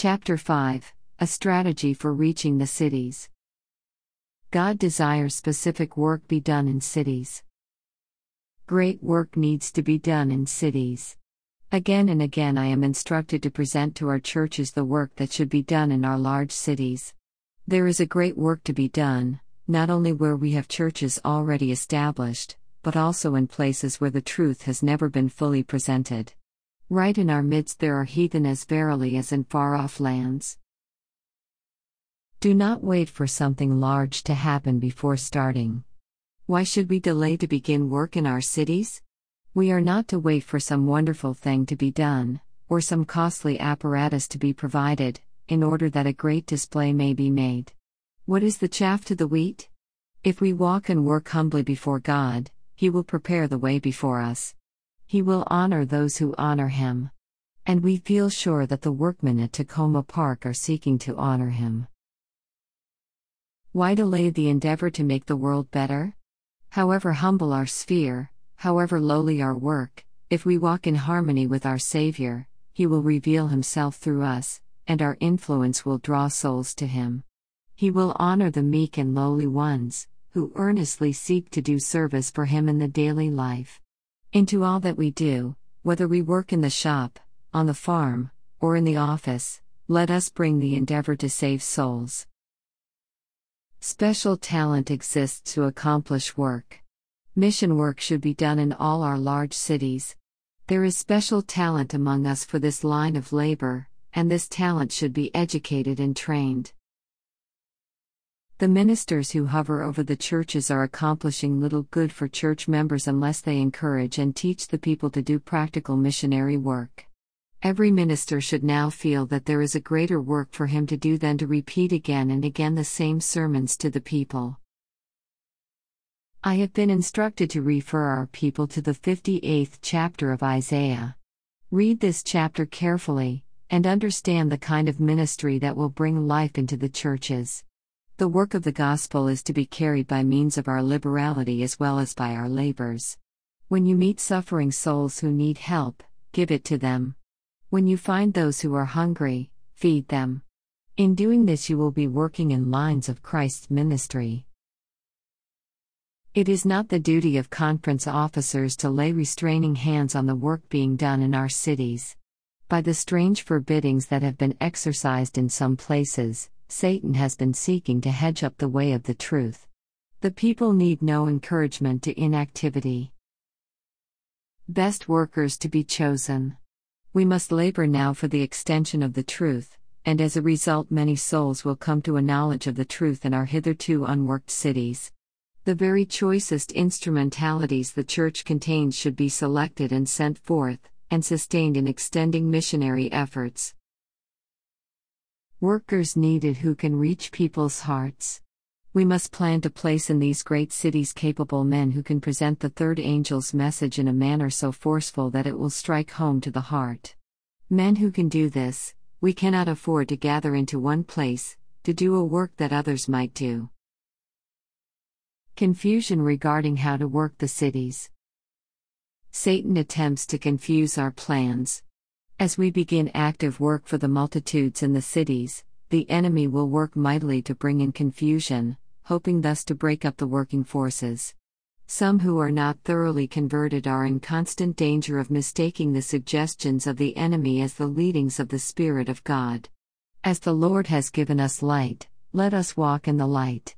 Chapter 5: A Strategy for Reaching the Cities. God desires specific work be done in cities. Great work needs to be done in cities. Again and again I am instructed to present to our churches the work that should be done in our large cities. There is a great work to be done, not only where we have churches already established, but also in places where the truth has never been fully presented. Right in our midst there are heathen as verily as in far-off lands. Do not wait for something large to happen before starting. Why should we delay to begin work in our cities? We are not to wait for some wonderful thing to be done, or some costly apparatus to be provided, in order that a great display may be made. What is the chaff to the wheat? If we walk and work humbly before God, He will prepare the way before us. He will honor those who honor Him. And we feel sure that the workmen at Takoma Park are seeking to honor Him. Why delay the endeavor to make the world better? However humble our sphere, however lowly our work, if we walk in harmony with our Savior, He will reveal Himself through us, and our influence will draw souls to Him. He will honor the meek and lowly ones, who earnestly seek to do service for Him in the daily life. Into all that we do, whether we work in the shop, on the farm, or in the office, let us bring the endeavor to save souls. Special talent exists to accomplish work. Mission work should be done in all our large cities. There is special talent among us for this line of labor, and this talent should be educated and trained. The ministers who hover over the churches are accomplishing little good for church members unless they encourage and teach the people to do practical missionary work. Every minister should now feel that there is a greater work for him to do than to repeat again and again the same sermons to the people. I have been instructed to refer our people to the 58th chapter of Isaiah. Read this chapter carefully, and understand the kind of ministry that will bring life into the churches. The work of the gospel is to be carried by means of our liberality as well as by our labors. When you meet suffering souls who need help, give it to them. When you find those who are hungry, feed them. In doing this you will be working in lines of Christ's ministry. It is not the duty of conference officers to lay restraining hands on the work being done in our cities. By the strange forbiddings that have been exercised in some places, Satan has been seeking to hedge up the way of the truth. The people need no encouragement to inactivity. Best workers to be chosen. We must labor now for the extension of the truth, and as a result many souls will come to a knowledge of the truth in our hitherto unworked cities. The very choicest instrumentalities the church contains should be selected and sent forth, and sustained in extending missionary efforts. Workers needed who can reach people's hearts. We must plan to place in these great cities capable men who can present the third angel's message in a manner so forceful that it will strike home to the heart. Men who can do this, we cannot afford to gather into one place, to do a work that others might do. Confusion regarding how to work the cities. Satan attempts to confuse our plans. As we begin active work for the multitudes in the cities, the enemy will work mightily to bring in confusion, hoping thus to break up the working forces. Some who are not thoroughly converted are in constant danger of mistaking the suggestions of the enemy as the leadings of the Spirit of God. As the Lord has given us light, let us walk in the light.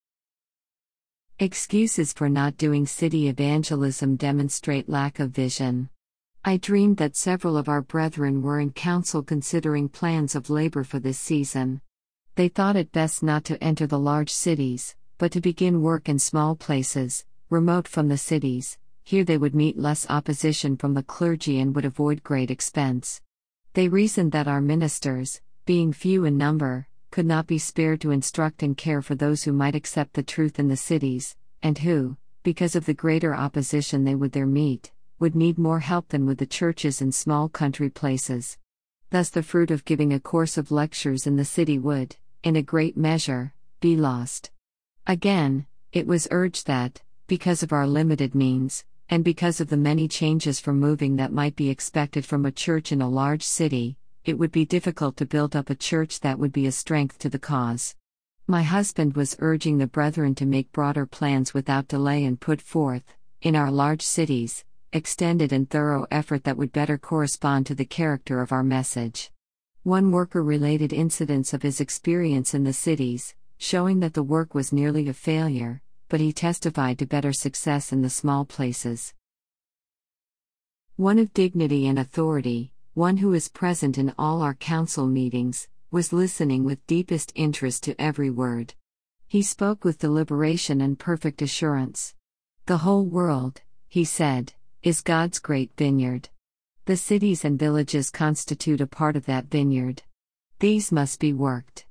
Excuses for not doing city evangelism demonstrate lack of vision. I dreamed that several of our brethren were in council considering plans of labor for this season. They thought it best not to enter the large cities, but to begin work in small places, remote from the cities. Here they would meet less opposition from the clergy and would avoid great expense. They reasoned that our ministers, being few in number, could not be spared to instruct and care for those who might accept the truth in the cities, and who, because of the greater opposition they would there meet, would need more help than with the churches in small country places. Thus the fruit of giving a course of lectures in the city would, in a great measure, be lost. Again, it was urged that, because of our limited means, and because of the many changes from moving that might be expected from a church in a large city, it would be difficult to build up a church that would be a strength to the cause. My husband was urging the brethren to make broader plans without delay and put forth, in our large cities, extended and thorough effort that would better correspond to the character of our message. One worker related incidents of his experience in the cities, showing that the work was nearly a failure, but he testified to better success in the small places. One of dignity and authority, one who is present in all our council meetings, was listening with deepest interest to every word. He spoke with deliberation and perfect assurance. The whole world, he said, is God's great vineyard. The cities and villages constitute a part of that vineyard. These must be worked.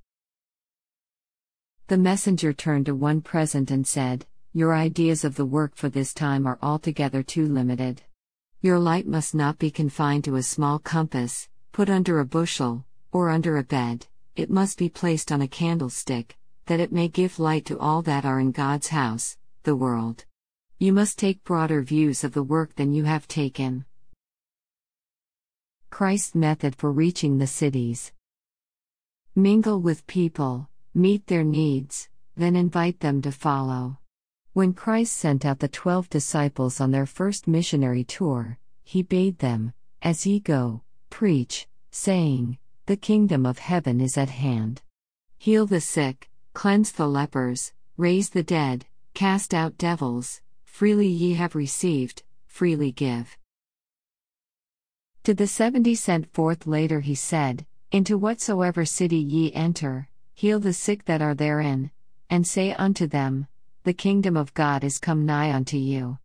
The messenger turned to one present and said, "Your ideas of the work for this time are altogether too limited. Your light must not be confined to a small compass, put under a bushel, or under a bed. It must be placed on a candlestick, that it may give light to all that are in God's house, the world. You must take broader views of the work than you have taken." Christ's method for reaching the cities. Mingle with people, meet their needs, then invite them to follow. When Christ sent out the 12 disciples on their first missionary tour, he bade them, "As ye go, preach, saying, the kingdom of heaven is at hand. Heal the sick, cleanse the lepers, raise the dead, cast out devils, freely ye have received, freely give." To the 70 sent forth later he said, "Into whatsoever city ye enter, heal the sick that are therein, and say unto them, the kingdom of God is come nigh unto you."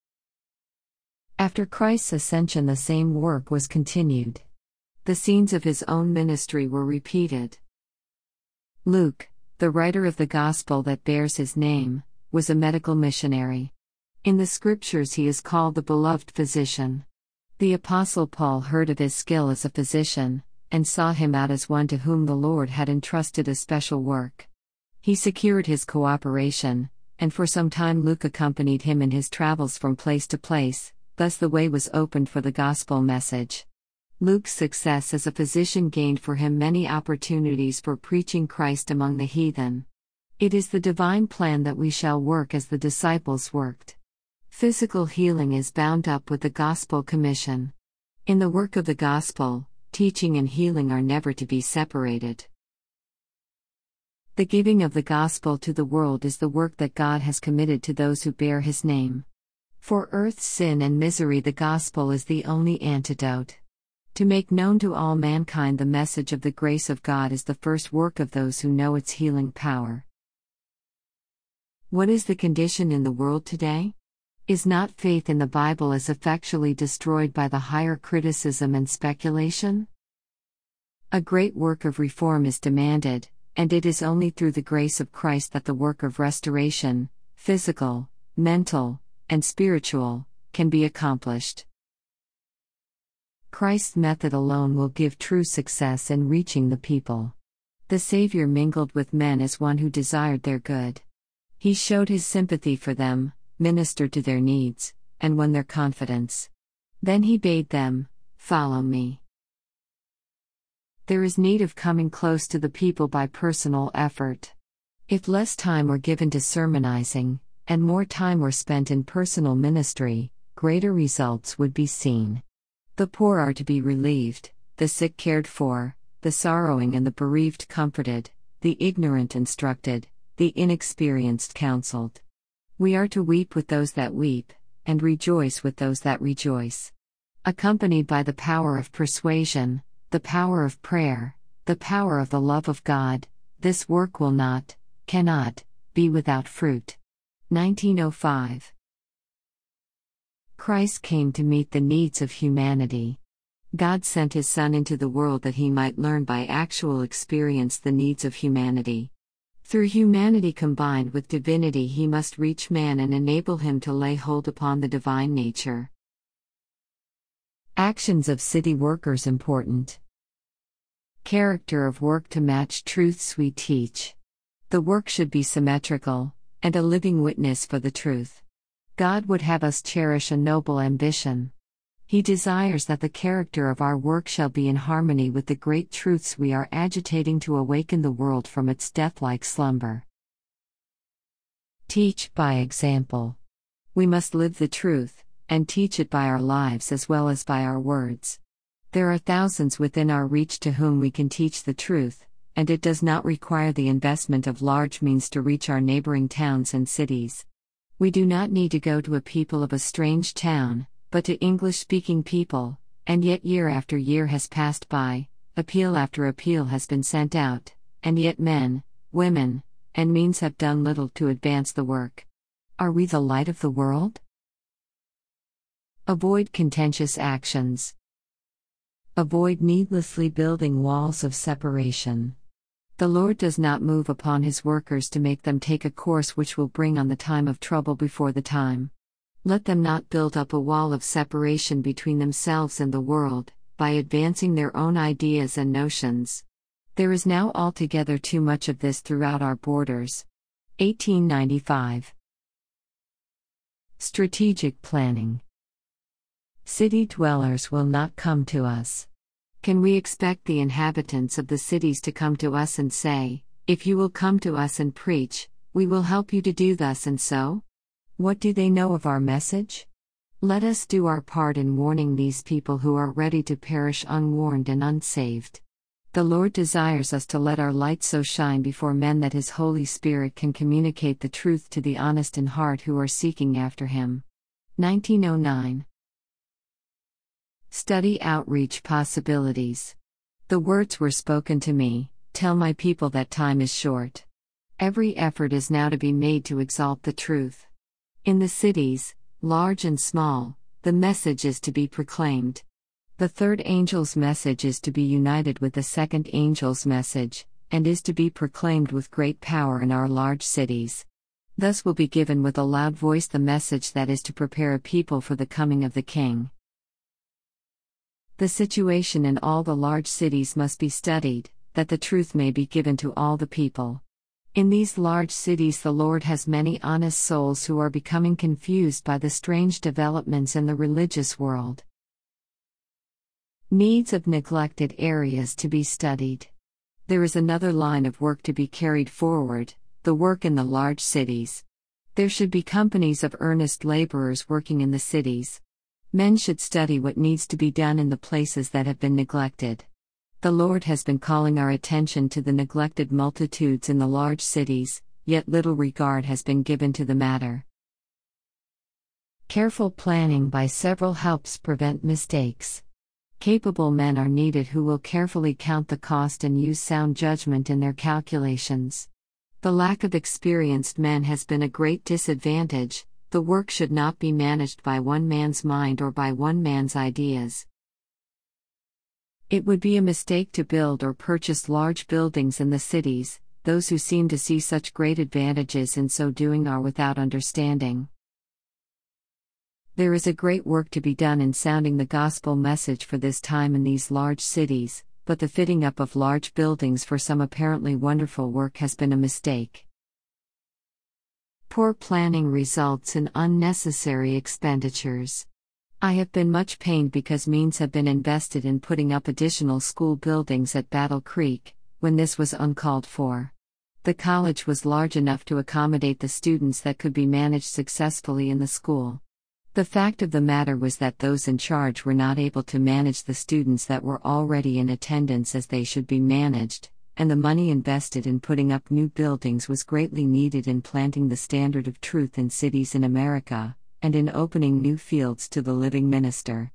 After Christ's ascension, the same work was continued. The scenes of his own ministry were repeated. Luke, the writer of the gospel that bears his name, was a medical missionary. In the scriptures he is called the beloved physician. The Apostle Paul heard of his skill as a physician, and saw him out as one to whom the Lord had entrusted a special work. He secured his cooperation, and for some time Luke accompanied him in his travels from place to place, thus the way was opened for the gospel message. Luke's success as a physician gained for him many opportunities for preaching Christ among the heathen. It is the divine plan that we shall work as the disciples worked. Physical healing is bound up with the gospel commission. In the work of the gospel, teaching and healing are never to be separated. The giving of the gospel to the world is the work that God has committed to those who bear his name. For earth's sin and misery, the gospel is the only antidote. To make known to all mankind the message of the grace of God is the first work of those who know its healing power. What is the condition in the world today? Is not faith in the Bible as effectually destroyed by the higher criticism and speculation? A great work of reform is demanded, and it is only through the grace of Christ that the work of restoration, physical, mental, and spiritual, can be accomplished. Christ's method alone will give true success in reaching the people. The Savior mingled with men as one who desired their good. He showed his sympathy for them, ministered to their needs, and won their confidence. Then he bade them, "Follow me." There is need of coming close to the people by personal effort. If less time were given to sermonizing, and more time were spent in personal ministry, greater results would be seen. The poor are to be relieved, the sick cared for, the sorrowing and the bereaved comforted, the ignorant instructed, the inexperienced counseled. We are to weep with those that weep, and rejoice with those that rejoice. Accompanied by the power of persuasion, the power of prayer, the power of the love of God, this work will not, cannot, be without fruit. 1905. Christ came to meet the needs of humanity. God sent his Son into the world that he might learn by actual experience the needs of humanity. Through humanity combined with divinity, he must reach man and enable him to lay hold upon the divine nature. Actions of city workers important. Character of work to match truths we teach. The work should be symmetrical, and a living witness for the truth. God would have us cherish a noble ambition. He desires that the character of our work shall be in harmony with the great truths we are agitating to awaken the world from its death-like slumber. Teach by example. We must live the truth, and teach it by our lives as well as by our words. There are thousands within our reach to whom we can teach the truth, and it does not require the investment of large means to reach our neighboring towns and cities. We do not need to go to a people of a strange town, but to English-speaking people, and yet year after year has passed by, appeal after appeal has been sent out, and yet men, women, and means have done little to advance the work. Are we the light of the world? Avoid contentious actions. Avoid needlessly building walls of separation. The Lord does not move upon His workers to make them take a course which will bring on the time of trouble before the time. Let them not build up a wall of separation between themselves and the world, by advancing their own ideas and notions. There is now altogether too much of this throughout our borders. 1895. Strategic planning. City dwellers will not come to us. Can we expect the inhabitants of the cities to come to us and say, "If you will come to us and preach, we will help you to do thus and so"? What do they know of our message? Let us do our part in warning these people who are ready to perish unwarned and unsaved. The Lord desires us to let our light so shine before men that His Holy Spirit can communicate the truth to the honest in heart who are seeking after Him. 1909. Study outreach possibilities. The words were spoken to me, "Tell my people that time is short." Every effort is now to be made to exalt the truth. In the cities, large and small, the message is to be proclaimed. The third angel's message is to be united with the second angel's message, and is to be proclaimed with great power in our large cities. Thus will be given with a loud voice the message that is to prepare a people for the coming of the King. The situation in all the large cities must be studied, that the truth may be given to all the people. In these large cities the Lord has many honest souls who are becoming confused by the strange developments in the religious world. Needs of neglected areas to be studied. There is another line of work to be carried forward, the work in the large cities. There should be companies of earnest laborers working in the cities. Men should study what needs to be done in the places that have been neglected. The Lord has been calling our attention to the neglected multitudes in the large cities, yet little regard has been given to the matter. Careful planning by several helps prevent mistakes. Capable men are needed who will carefully count the cost and use sound judgment in their calculations. The lack of experienced men has been a great disadvantage. The work should not be managed by one man's mind or by one man's ideas. It would be a mistake to build or purchase large buildings in the cities. Those who seem to see such great advantages in so doing are without understanding. There is a great work to be done in sounding the gospel message for this time in these large cities, but the fitting up of large buildings for some apparently wonderful work has been a mistake. Poor planning results in unnecessary expenditures. I have been much pained because means have been invested in putting up additional school buildings at Battle Creek, when this was uncalled for. The college was large enough to accommodate the students that could be managed successfully in the school. The fact of the matter was that those in charge were not able to manage the students that were already in attendance as they should be managed, and the money invested in putting up new buildings was greatly needed in planting the standard of truth in cities in America, and in opening new fields to the living minister.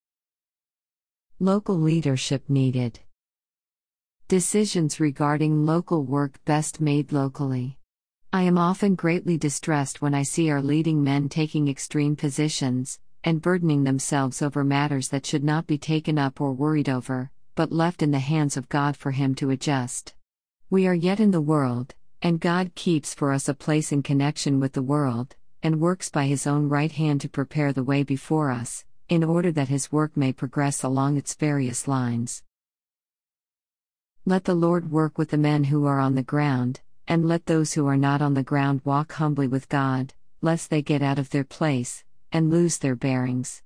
Local leadership needed. Decisions regarding local work best made locally. I am often greatly distressed when I see our leading men taking extreme positions, and burdening themselves over matters that should not be taken up or worried over, but left in the hands of God for Him to adjust. We are yet in the world, and God keeps for us a place in connection with the world, and works by His own right hand to prepare the way before us, in order that His work may progress along its various lines. Let the Lord work with the men who are on the ground, and let those who are not on the ground walk humbly with God, lest they get out of their place, and lose their bearings.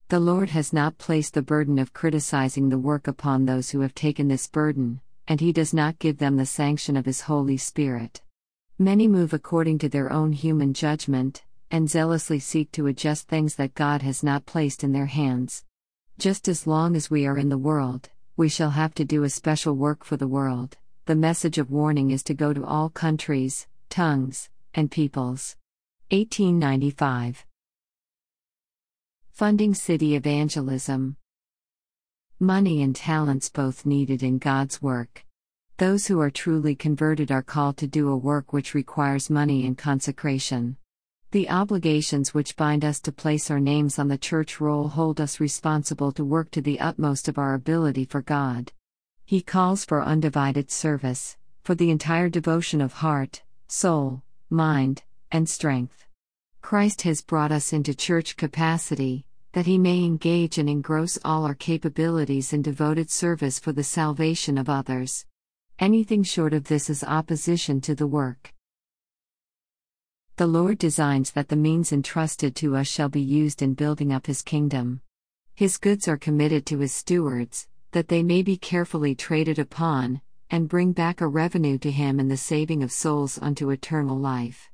The Lord has not placed the burden of criticizing the work upon those who have taken this burden, and He does not give them the sanction of His Holy Spirit. Many move according to their own human judgment, and zealously seek to adjust things that God has not placed in their hands. Just as long as we are in the world, we shall have to do a special work for the world. The message of warning is to go to all countries, tongues, and peoples. 1895. Funding city evangelism. Money and talents both needed in God's work. Those who are truly converted are called to do a work which requires money and consecration. The obligations which bind us to place our names on the church roll hold us responsible to work to the utmost of our ability for God. He calls for undivided service, for the entire devotion of heart, soul, mind, and strength. Christ has brought us into church capacity, that He may engage and engross all our capabilities in devoted service for the salvation of others. Anything short of this is opposition to the work. The Lord designs that the means entrusted to us shall be used in building up His kingdom. His goods are committed to His stewards, that they may be carefully traded upon, and bring back a revenue to Him in the saving of souls unto eternal life.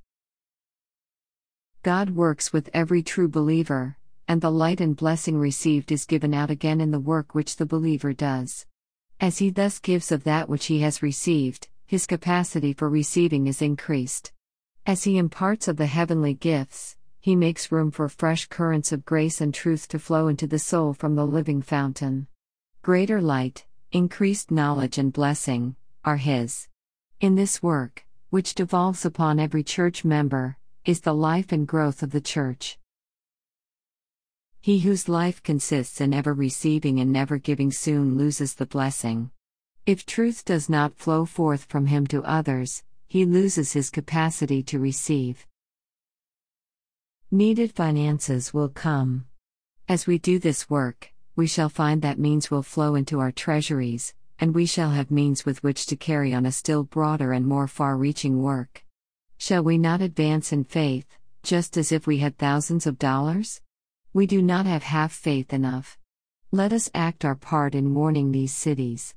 God works with every true believer, and the light and blessing received is given out again in the work which the believer does. As he thus gives of that which he has received, his capacity for receiving is increased. As he imparts of the heavenly gifts, he makes room for fresh currents of grace and truth to flow into the soul from the living fountain. Greater light, increased knowledge and blessing, are his. In this work, which devolves upon every church member, is the life and growth of the church. He whose life consists in ever receiving and never giving soon loses the blessing. If truth does not flow forth from him to others, he loses his capacity to receive. Needed finances will come. As we do this work, we shall find that means will flow into our treasuries, and we shall have means with which to carry on a still broader and more far-reaching work. Shall we not advance in faith, just as if we had thousands of dollars? We do not have half faith enough. Let us act our part in warning these cities.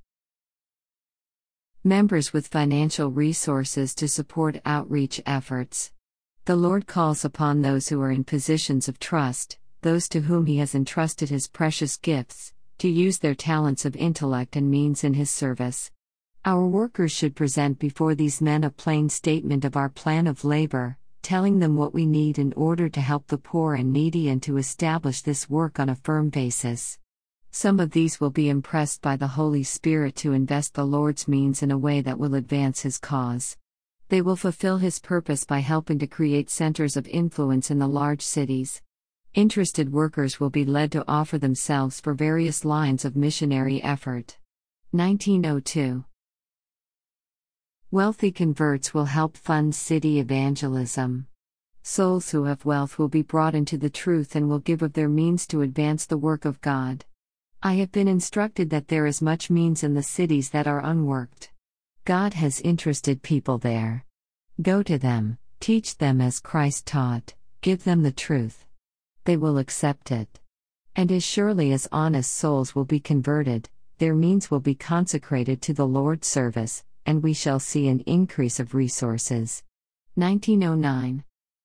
Members with financial resources to support outreach efforts. The Lord calls upon those who are in positions of trust, those to whom He has entrusted His precious gifts, to use their talents of intellect and means in His service. Our workers should present before these men a plain statement of our plan of labor, telling them what we need in order to help the poor and needy and to establish this work on a firm basis. Some of these will be impressed by the Holy Spirit to invest the Lord's means in a way that will advance His cause. They will fulfill His purpose by helping to create centers of influence in the large cities. Interested workers will be led to offer themselves for various lines of missionary effort. 1902. Wealthy converts will help fund city evangelism. Souls who have wealth will be brought into the truth and will give of their means to advance the work of God. I have been instructed that there is much means in the cities that are unworked. God has interested people there. Go to them, teach them as Christ taught, give them the truth. They will accept it. And as surely as honest souls will be converted, their means will be consecrated to the Lord's service, and we shall see an increase of resources. 1909.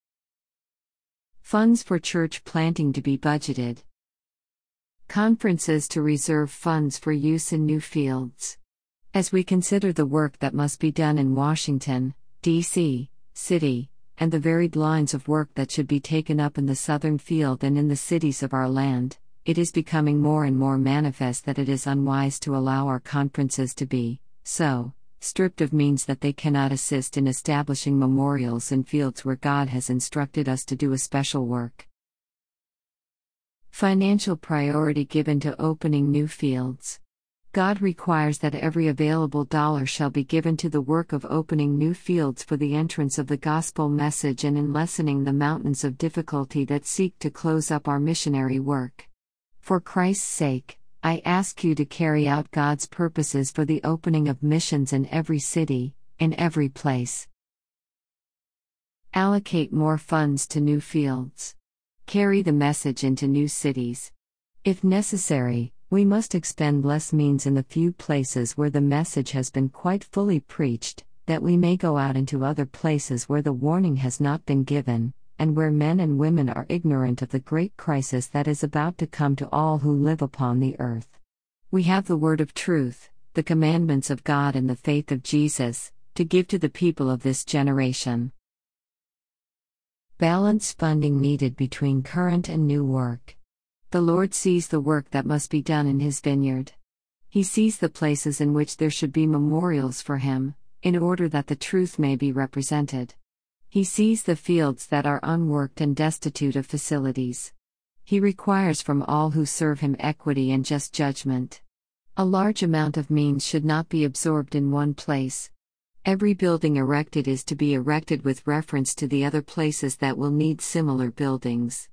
Funds for church planting to be budgeted. Conferences to reserve funds for use in new fields. As we consider the work that must be done in Washington, D.C., city, and the varied lines of work that should be taken up in the southern field and in the cities of our land, it is becoming more and more manifest that it is unwise to allow our conferences to be, so, stripped of means that they cannot assist in establishing memorials in fields where God has instructed us to do a special work. Financial priority given to opening new fields. God requires that every available dollar shall be given to the work of opening new fields for the entrance of the gospel message and in lessening the mountains of difficulty that seek to close up our missionary work. For Christ's sake, I ask you to carry out God's purposes for the opening of missions in every city, in every place. Allocate more funds to new fields. Carry the message into new cities. If necessary, we must expend less means in the few places where the message has been quite fully preached, that we may go out into other places where the warning has not been given, and where men and women are ignorant of the great crisis that is about to come to all who live upon the earth. We have the word of truth, the commandments of God and the faith of Jesus, to give to the people of this generation. Balanced funding needed between current and new work. The Lord sees the work that must be done in His vineyard. He sees the places in which there should be memorials for Him, in order that the truth may be represented. He sees the fields that are unworked and destitute of facilities. He requires from all who serve Him equity and just judgment. A large amount of means should not be absorbed in one place. Every building erected is to be erected with reference to the other places that will need similar buildings.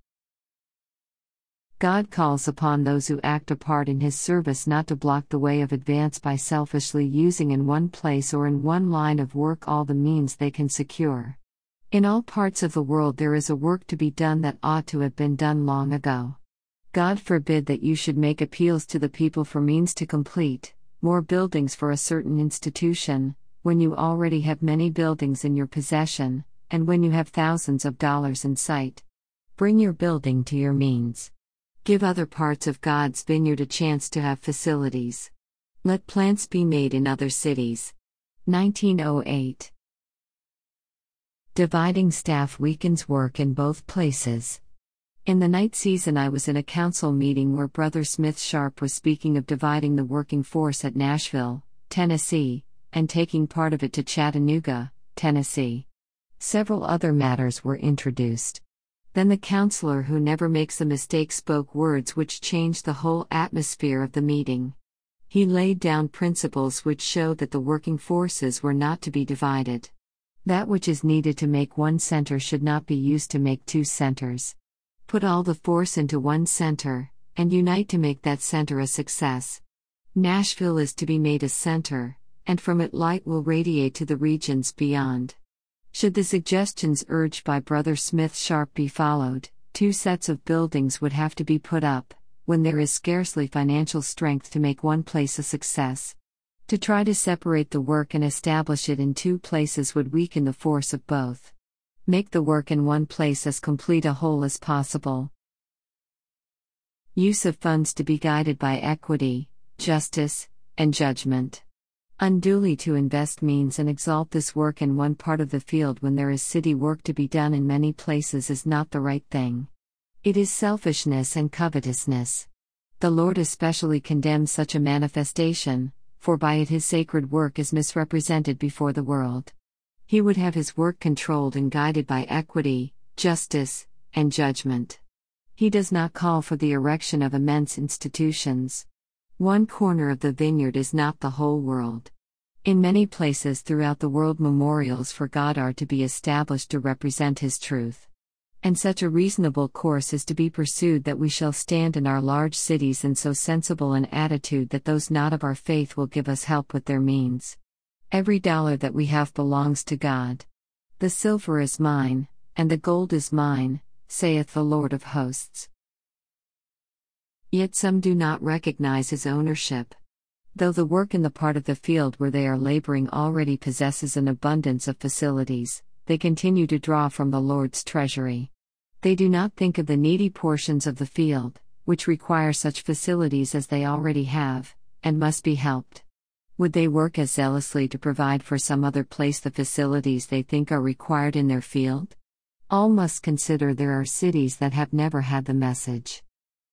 God calls upon those who act a part in His service not to block the way of advance by selfishly using in one place or in one line of work all the means they can secure. In all parts of the world there is a work to be done that ought to have been done long ago. God forbid that you should make appeals to the people for means to complete more buildings for a certain institution, when you already have many buildings in your possession, and when you have thousands of dollars in sight. Bring your building to your means. Give other parts of God's vineyard a chance to have facilities. Let plants be made in other cities. 1908. Dividing staff weakens work in both places. In the night season, I was in a council meeting where Brother Smith Sharp was speaking of dividing the working force at Nashville, Tennessee, and taking part of it to Chattanooga, Tennessee. Several other matters were introduced. Then the counselor who never makes a mistake spoke words which changed the whole atmosphere of the meeting. He laid down principles which showed that the working forces were not to be divided. That which is needed to make one center should not be used to make two centers. Put all the force into one center, and unite to make that center a success. Nashville is to be made a center, and from it light will radiate to the regions beyond. Should the suggestions urged by Brother Smith Sharp be followed, 2 sets of buildings would have to be put up, when there is scarcely financial strength to make one place a success. To try to separate the work and establish it in 2 places would weaken the force of both. Make the work in one place as complete a whole as possible. Use of funds to be guided by equity, justice, and judgment. Unduly to invest means and exalt this work in one part of the field when there is city work to be done in many places is not the right thing. It is selfishness and covetousness. The Lord especially condemns such a manifestation, for by it His sacred work is misrepresented before the world. He would have His work controlled and guided by equity, justice, and judgment. He does not call for the erection of immense institutions. One corner of the vineyard is not the whole world. In many places throughout the world, memorials for God are to be established to represent His truth. And such a reasonable course is to be pursued that we shall stand in our large cities in so sensible an attitude that those not of our faith will give us help with their means. Every dollar that we have belongs to God. The silver is mine, and the gold is mine, saith the Lord of hosts. Yet some do not recognize His ownership. Though the work in the part of the field where they are laboring already possesses an abundance of facilities, they continue to draw from the Lord's treasury. They do not think of the needy portions of the field, which require such facilities as they already have, and must be helped. Would they work as zealously to provide for some other place the facilities they think are required in their field? All must consider there are cities that have never had the message.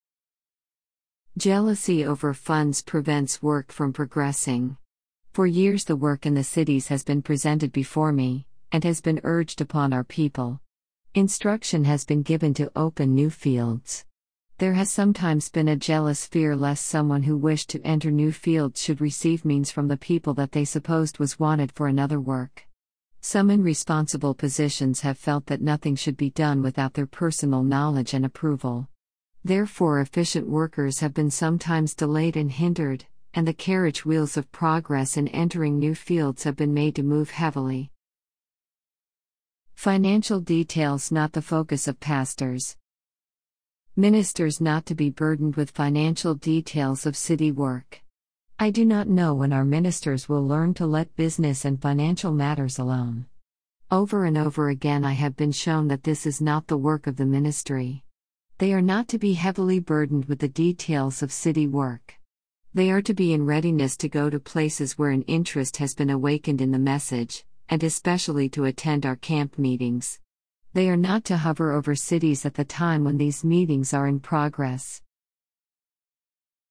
Jealousy over funds prevents work from progressing. For years the work in the cities has been presented before me, and has been urged upon our people. Instruction has been given to open new fields. There has sometimes been a jealous fear lest someone who wished to enter new fields should receive means from the people that they supposed was wanted for another work. Some in responsible positions have felt that nothing should be done without their personal knowledge and approval. Therefore, efficient workers have been sometimes delayed and hindered, and the carriage wheels of progress in entering new fields have been made to move heavily. Financial details not the focus of pastors. Ministers not to be burdened with financial details of city work. I do not know when our ministers will learn to let business and financial matters alone. Over and over again I have been shown that this is not the work of the ministry. They are not to be heavily burdened with the details of city work. They are to be in readiness to go to places where an interest has been awakened in the message, and especially to attend our camp meetings. They are not to hover over cities at the time when these meetings are in progress.